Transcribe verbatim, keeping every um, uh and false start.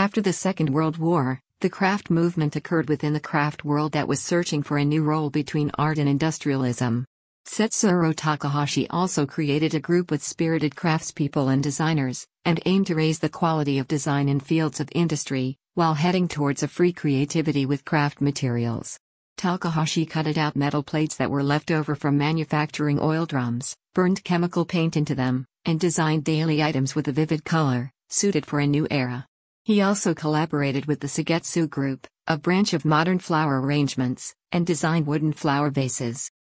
After the Second World War, the craft movement occurred within the craft world that was searching for a new role between art and industrialism. Setsuro Takahashi also created a group with spirited craftspeople and designers, and aimed to raise the quality of design in fields of industry, while heading towards a free creativity with craft materials. Takahashi cutted out metal plates that were left over from manufacturing oil drums, burned chemical paint into them, and designed daily items with a vivid color, suited for a new era. He also collaborated with the Sugetsu Group, a branch of modern flower arrangements, and designed wooden flower vases.